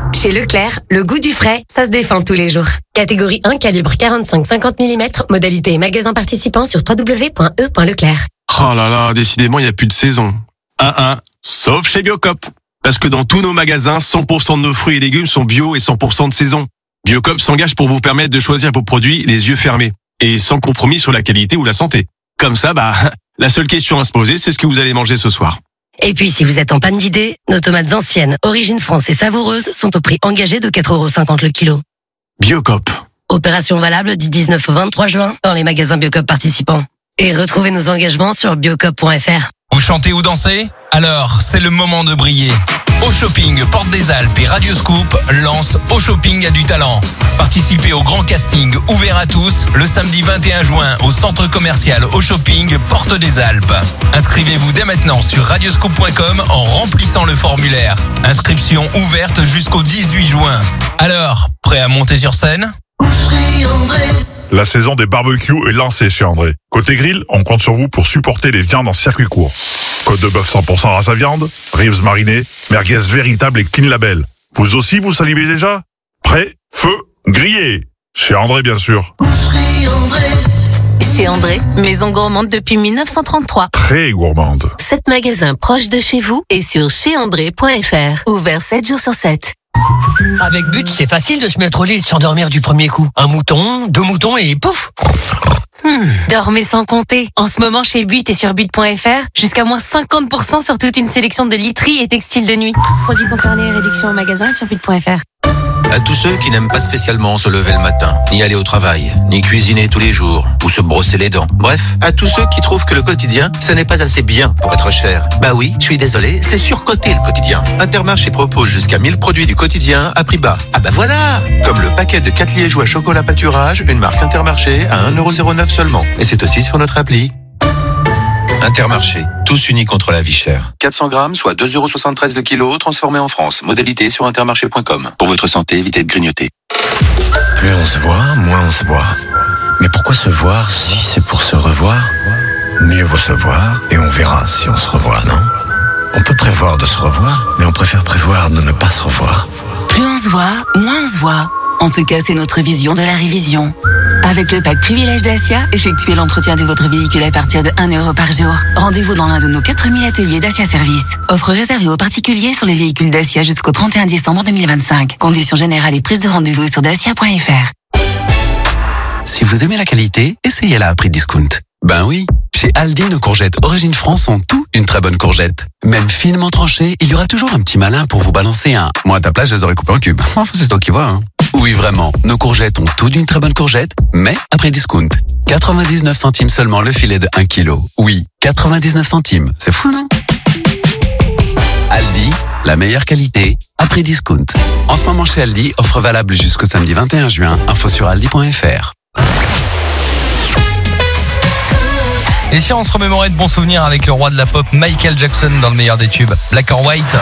Chez Leclerc, le goût du frais, ça se défend tous les jours. Catégorie un, calibre quarante-cinq à cinquante millimètres, modalité et magasin participant sur w w w point e point leclerc. Oh là là, décidément, il n'y a plus de saison. Un un, sauf chez Biocop. Parce que dans tous nos magasins, cent pour cent de nos fruits et légumes sont bio et cent pour cent de saison. Biocop s'engage pour vous permettre de choisir vos produits les yeux fermés et sans compromis sur la qualité ou la santé. Comme ça, bah, la seule question à se poser, c'est ce que vous allez manger ce soir. Et puis, si vous êtes en panne d'idées, nos tomates anciennes, origine France et savoureuses sont au prix engagé de quatre euros cinquante le kilo. Biocop. Opération valable du dix-neuf au vingt-trois juin dans les magasins Biocop participants. Et retrouvez nos engagements sur biocop point f r. Vous chantez ou dansez ? Alors, c'est le moment de briller. Au Shopping, Porte des Alpes et Radio Scoop lance Au Shopping a du talent. Participez au grand casting ouvert à tous le samedi vingt et un juin au centre commercial Au Shopping, Porte des Alpes. Inscrivez-vous dès maintenant sur radioscoop point com en remplissant le formulaire. Inscription ouverte jusqu'au dix-huit juin. Alors, prêt à monter sur scène ? La saison des barbecues est lancée chez André. Côté grill, on compte sur vous pour supporter les viandes en circuit court. Côte de bœuf cent pour cent race à viande, ribs marinés, merguez véritable et clean label. Vous aussi, vous salivez déjà ? Prêt, feu, grillé. Chez André, bien sûr. Chez André, maison gourmande depuis mille neuf cent trente-trois. Très gourmande. sept magasins proches de chez vous et sur chez andré point f r. Ouvert sept jours sur sept. Avec But, c'est facile de se mettre au lit et de s'endormir du premier coup. Un mouton, deux moutons et pouf. Hmm. Dormez sans compter. En ce moment, chez But et sur but point f r, jusqu'à moins cinquante pour cent sur toute une sélection de literie et textiles de nuit. Produits concernés, réduction au magasin sur but point f r. À tous ceux qui n'aiment pas spécialement se lever le matin, ni aller au travail, ni cuisiner tous les jours, ou se brosser les dents. Bref, à tous ceux qui trouvent que le quotidien, ce n'est pas assez bien pour être cher. Bah oui, je suis désolé, c'est surcoté le quotidien. Intermarché propose jusqu'à mille produits du quotidien à prix bas. Ah bah voilà! Comme le paquet de quatre liégeois chocolat pâturage, une marque Intermarché à un euro zéro neuf seulement. Et c'est aussi sur notre appli. Intermarché, tous unis contre la vie chère. quatre cents grammes, soit deux euros soixante-treize le kilo, transformé en France. Modalité sur intermarché point com. Pour votre santé, évitez de grignoter. Plus on se voit, moins on se voit. Mais pourquoi se voir si c'est pour se revoir ? Mieux vaut se voir et on verra si on se revoit, non ? On peut prévoir de se revoir, mais on préfère prévoir de ne pas se revoir. Plus on se voit, moins on se voit. En tout cas, c'est notre vision de la révision. Avec le pack Privilège Dacia, effectuez l'entretien de votre véhicule à partir de un euro par jour. Rendez-vous dans l'un de nos quatre mille ateliers Dacia Service. Offre réservée aux particuliers sur les véhicules Dacia jusqu'au trente et un décembre deux mille vingt-cinq. Conditions générales et prise de rendez-vous sur dacia point f r. Si vous aimez la qualité, essayez-la à prix discount. Ben oui, chez Aldi, nos courgettes Origine France ont tout une très bonne courgette. Même finement tranchée, il y aura toujours un petit malin pour vous balancer un « moi à ta place, je les aurais coupés en cubes ». Enfin, c'est toi qui vois, hein. Oui, vraiment, nos courgettes ont tout d'une très bonne courgette, mais à prix discount. quatre-vingt-dix-neuf centimes seulement le filet de un kilo. Oui, quatre-vingt-dix-neuf centimes, c'est fou, non ? Aldi, la meilleure qualité, à prix discount. En ce moment chez Aldi, offre valable jusqu'au samedi vingt et un juin, info sur aldi point f r. Et si on se remémorait de bons souvenirs avec le roi de la pop Michael Jackson dans le meilleur des tubes, Black or White.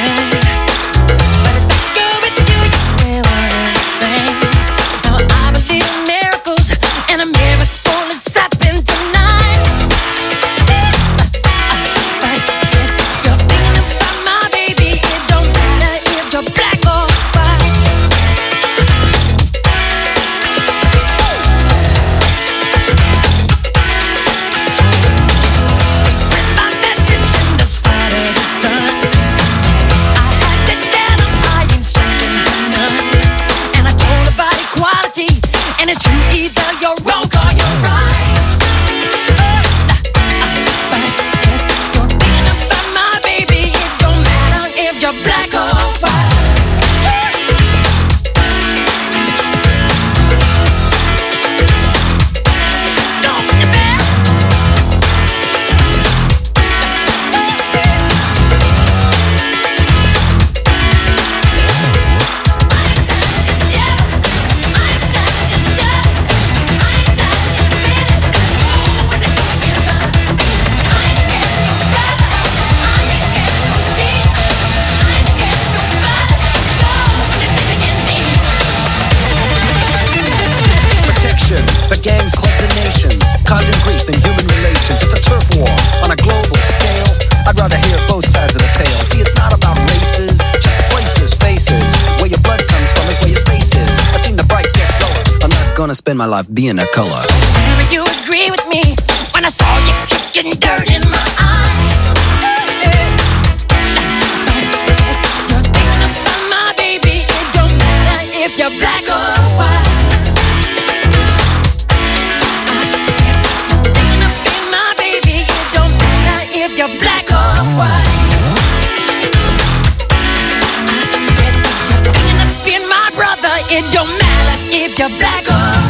I spend my life being a color. Do you agree with me when I saw you kicking dirt in my eye? You're thinking about my baby. It don't matter if you're black or white. I said you're thinking about my baby. It don't matter if you're black or white. I said you're thinking about being my brother. It don't matter if you're black or white.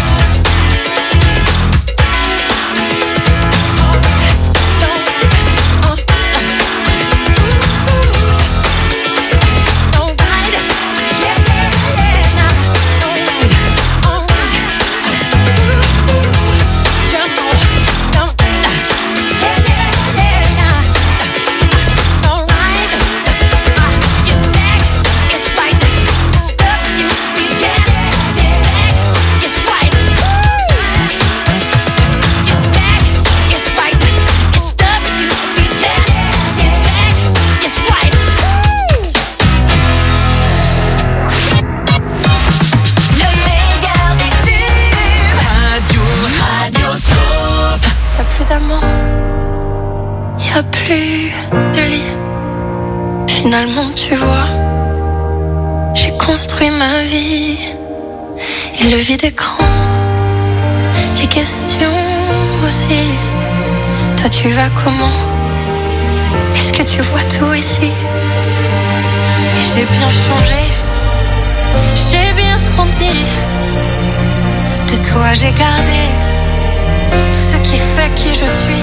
Y'a plus de lit. Finalement, tu vois, j'ai construit ma vie. Et le vide écran, les questions aussi. Toi, tu vas comment? Est-ce que tu vois tout ici? Et j'ai bien changé, j'ai bien grandi. De toi, j'ai gardé tout ce qui fait qui je suis.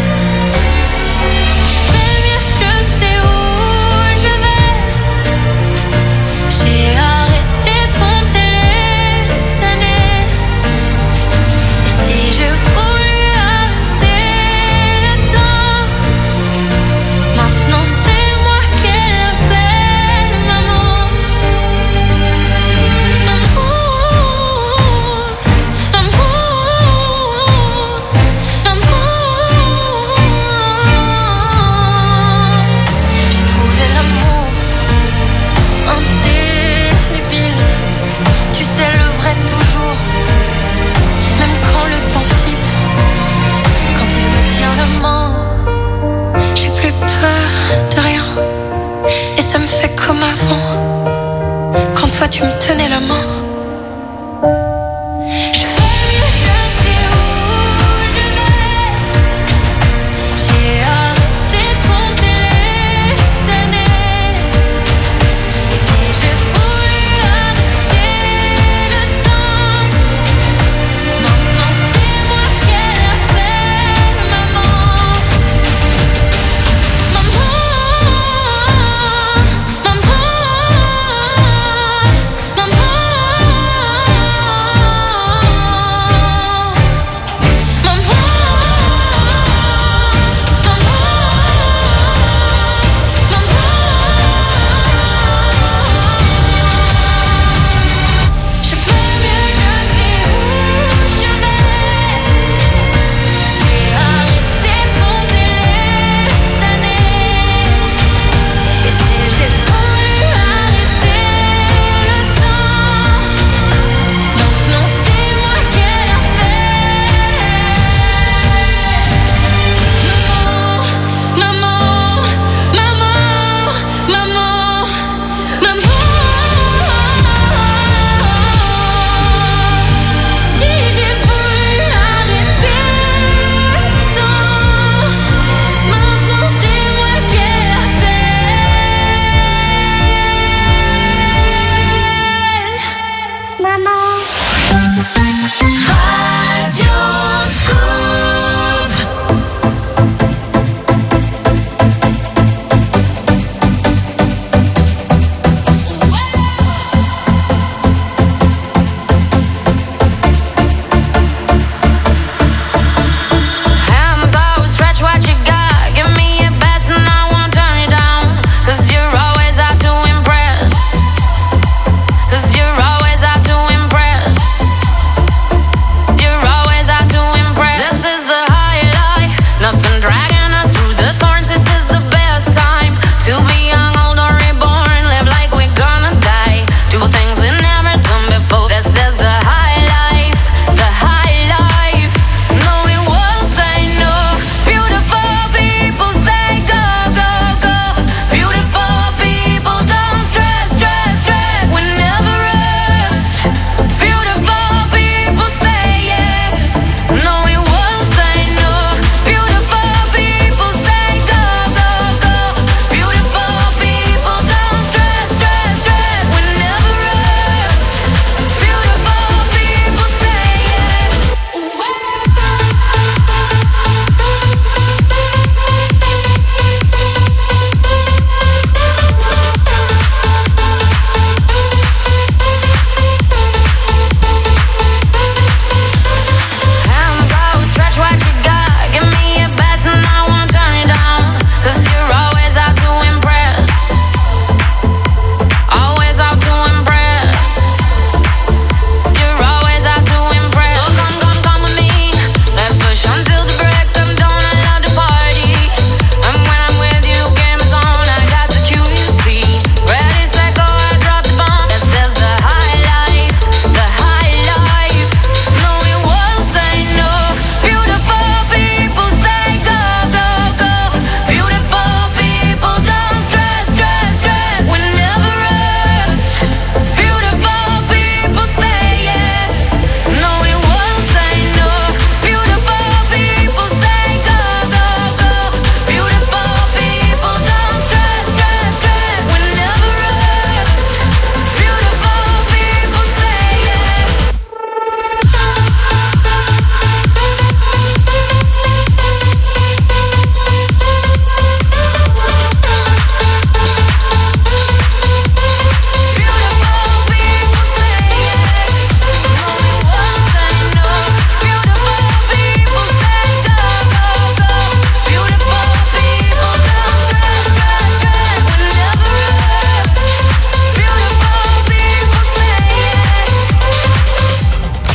Je sais où je vais. J'ai arrêté de compter les années. Et si je voulais arrêter le temps, maintenant c'est moi qu'elle appelle maman. Amour, amour, amour. Toujours, même quand le temps file, quand il me tient la main, j'ai plus peur de rien. Et ça me fait comme avant, quand toi tu me tenais la main. Je fais mieux, je sais où je vais. J'ai arrêté de compter les années. Et si j'ai voulu arrêter le temps, maintenant c'est moi qu'elle appelle maman. Maman, maman, maman.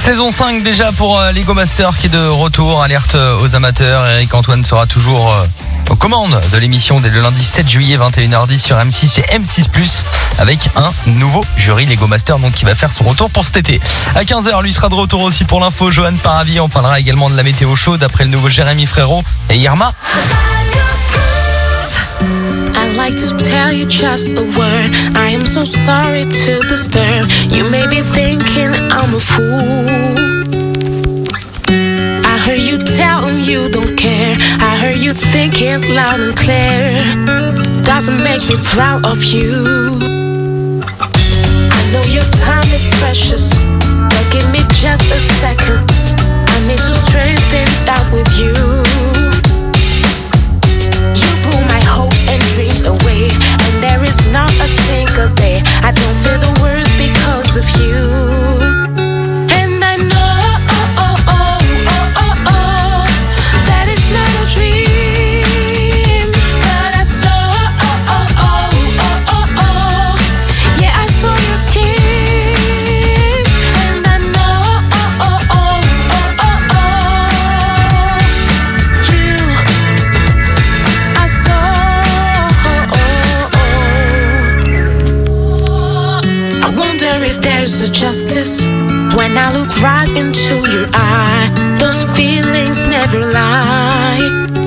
Saison cinq déjà pour euh, Lego Master qui est de retour. Alerte euh, aux amateurs. Eric Antoine sera toujours euh, aux commandes de l'émission dès le lundi sept juillet vingt et une heures dix sur M six et M six plus avec un nouveau jury Lego Master donc qui va faire son retour pour cet été. À quinze heures, lui sera de retour aussi pour l'info. Johan Paravi, on parlera également de la météo chaude après le nouveau Jérémy Frérot et Irma. I'd like to tell you just a word. I am so sorry to disturb. You may be thinking I'm a fool. I heard you telling you don't care. I heard you thinking loud and clear. Doesn't make me proud of you. I know your time is precious, but give me just a second. I need to straighten things out with you. My hopes and dreams away, and there is not a single day I don't feel the worst because of you. And I know oh, oh, oh, oh, oh, oh, that it's not a dream, but I saw oh, oh, oh, oh, oh, oh, yeah, I saw your skin. And I know oh, oh, oh, oh, oh, oh, you if there's a justice when I look right into your eye. Those feelings never lie.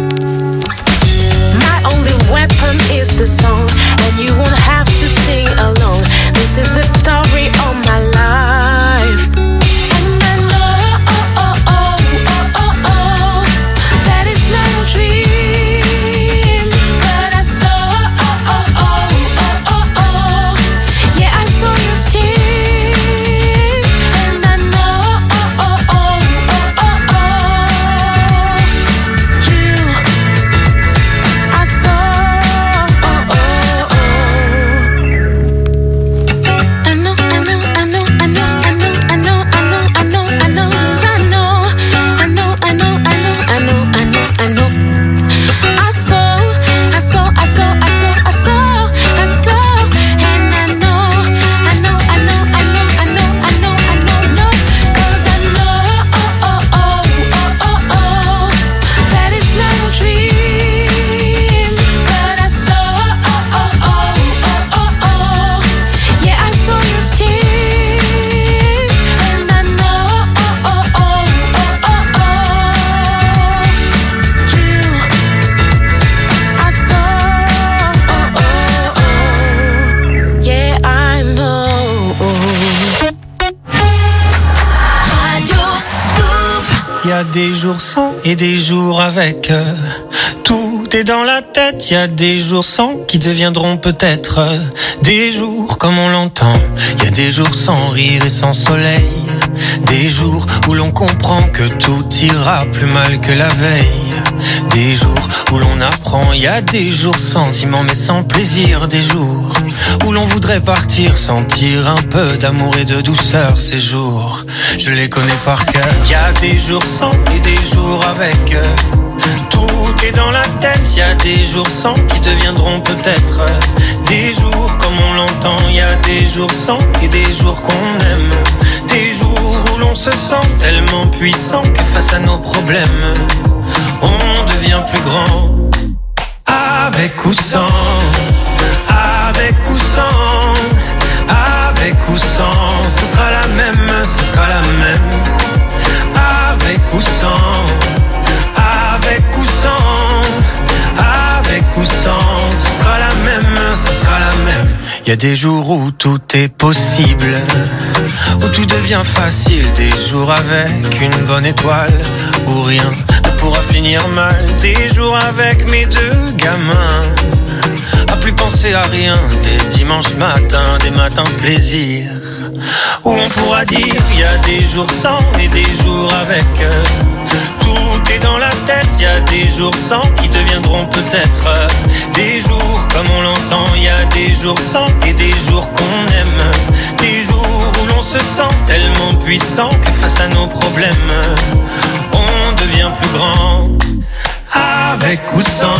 My only weapon is the song, and you won't have to sing alone. This is the story of my life. And I know oh, oh, oh, oh, oh, oh, that it's not a dream, but I saw oh, oh, oh, oh, oh, oh, yeah, I saw your skin. Des jours sans et des jours avec. Tout est dans la tête, y a des jours sans qui deviendront peut-être des jours comme on l'entend. Y a des jours sans rire et sans soleil. Des jours où l'on comprend que tout ira plus mal que la veille. Des jours où l'on apprend, y a des jours sentiments mais sans plaisir. Des jours où l'on voudrait partir, sentir un peu d'amour et de douceur. Ces jours, je les connais par cœur. Y a des jours sans et des jours avec. Tout est dans la tête, y a des jours sans qui deviendront peut-être des jours comme on l'entend. Y a des jours sans et des jours qu'on aime. Des jours où l'on se sent tellement puissant que face à nos problèmes, on devient plus grand. Avec ou sans, avec ou sans, avec ou sans, ce sera la même, ce sera la même. Avec ou sans, avec ou sans, avec ou sans, ce sera la même, ce sera la même. Y a des jours où tout est possible, où tout devient facile. Des jours avec une bonne étoile, où rien ne pourra finir mal. Des jours avec mes deux gamins, à plus penser à rien. Des dimanches matins, des matins de plaisir, où on pourra dire y a des jours sans et des jours avec. Tout est dans la tête, y a des jours sans qui deviendront peut-être des jours comme on l'entend. Y a des jours sans et des jours qu'on aime. Des jours où l'on se sent tellement puissant que face à nos problèmes, on devient plus grand. Avec ou sans,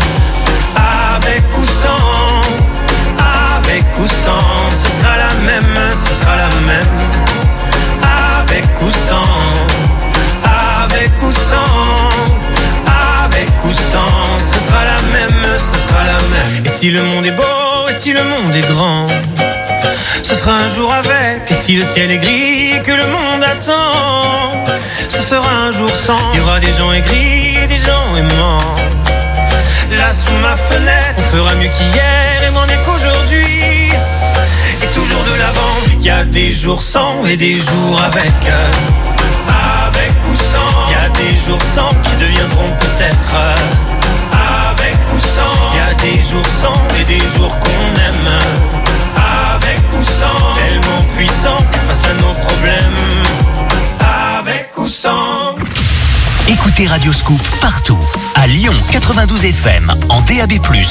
avec ou sans, avec ou sans, ce sera la même, ce sera la même. Avec ou sans, Et si le monde est beau, et si le monde est grand, ce sera un jour avec. Et si le ciel est gris et que le monde attend, ce sera un jour sans. Il y aura des gens aigris et des gens aimants. Là sous ma fenêtre, on fera mieux qu'hier et moins bien qu'aujourd'hui. Et toujours de l'avant. Il y a des jours sans et des jours avec. Avec ou sans. Il y a des jours sans qui deviendront peut-être. Avec ou sans. Il y a des jours sans et des jours qu'on aime. Avec ou sans. Tellement puissant que face à nos problèmes. Avec ou sans. Écoutez Radio Scoop partout. À Lyon quatre-vingt-douze F M, en D A B plus,